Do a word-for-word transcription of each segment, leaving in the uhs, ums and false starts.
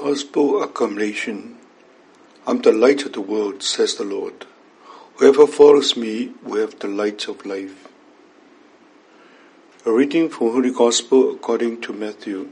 Gospel acclamation. I'm the light of the world, says the Lord. Whoever follows me will have the light of life. A reading from Holy Gospel according to Matthew.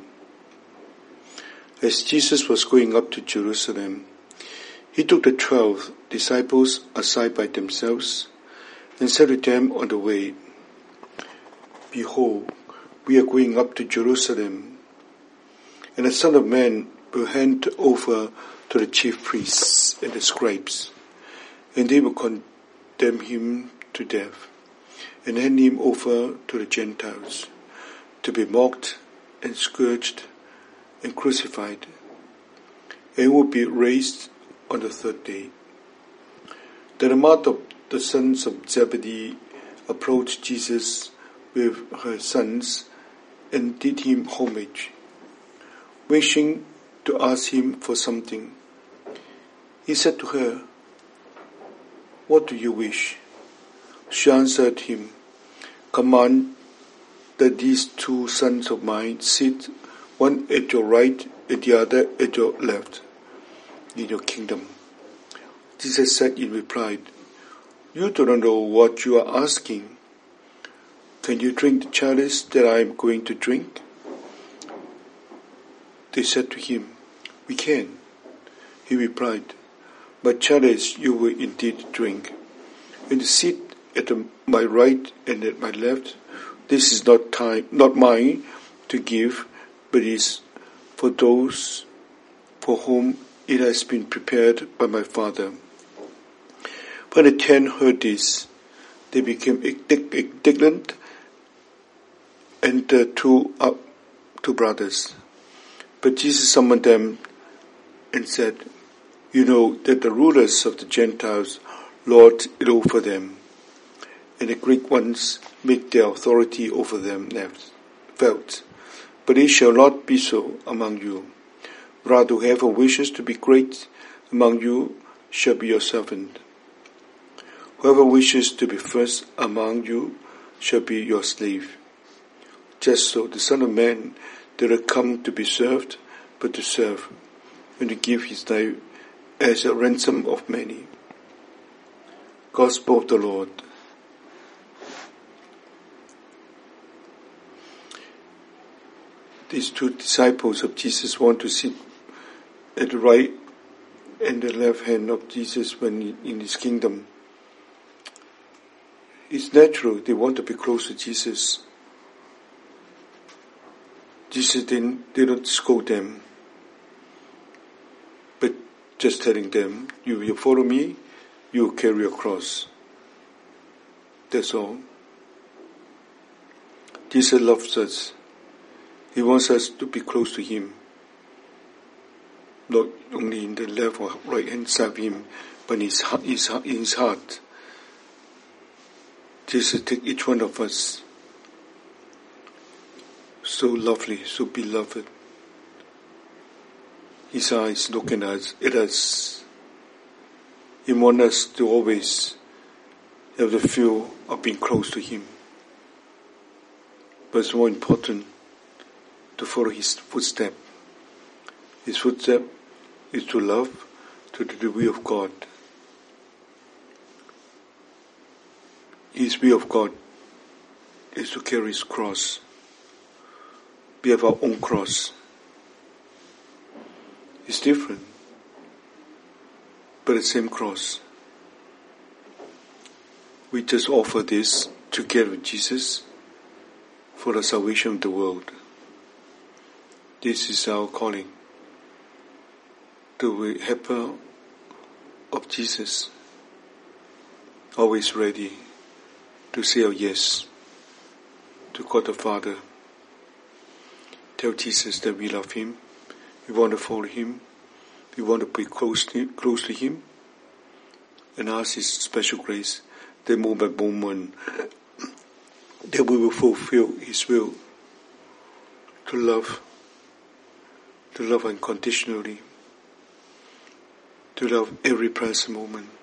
As Jesus was going up to Jerusalem, he took the twelve disciples aside by themselves and said to them on the way, Behold, we are going up to Jerusalem, and the Son of Man will hand over to the chief priests and the scribes, and they will condemn him to death, and hand him over to the Gentiles, to be mocked and scourged and crucified, and will be raised on the third day. Then the mother of the sons of Zebedee approached Jesus with her sons and did him homage, wishing to ask him for something. He said to her, What do you wish? She answered him, Command that these two sons of mine sit, one at your right and the other at your left, in your kingdom. Jesus said in reply, You do not know what you are asking. Can you drink the chalice that I am going to drink? They said to him, We can. He replied, My chalice you will indeed drink, and the seat at my right and at my left, this is not time, not mine to give, but is for those for whom it has been prepared by my Father. When the ten heard this, they became indignant, and the two, uh, two brothers. But Jesus summoned them and said, You know that the rulers of the Gentiles lord it over them, and the Greek ones make their authority over them felt. But it shall not be so among you. Rather, whoever wishes to be great among you shall be your servant. Whoever wishes to be first among you shall be your slave. Just so the Son of Man did not come to be served, but to serve, and to give his life as a ransom of many. Gospel of the Lord. These two disciples of Jesus want to sit at the right and the left hand of Jesus when in his kingdom. It's natural, they want to be close to Jesus. Jesus didn't, did not scold them, but just telling them, you will follow me, you will carry a cross. That's all. Jesus loves us. He wants us to be close to him. Not only in the left or right hand side of him, but in his, his, in his heart. Jesus takes each one of us. So lovely, so beloved. His eyes looking at us. He wants us to always have the feel of being close to him. But it's more important to follow his footstep. His footstep is to love, to do the will of God. His will of God is to carry his cross. We have our own cross. It's different, but the same cross. We just offer this together with Jesus for the salvation of the world. This is our calling, to be helper of Jesus, always ready to say our yes to God the Father. Tell Jesus that we love him, we want to follow him, we want to be close to, close to him, and ask his special grace that moment by moment that we will fulfill his will, to love, to love unconditionally, to love every present moment.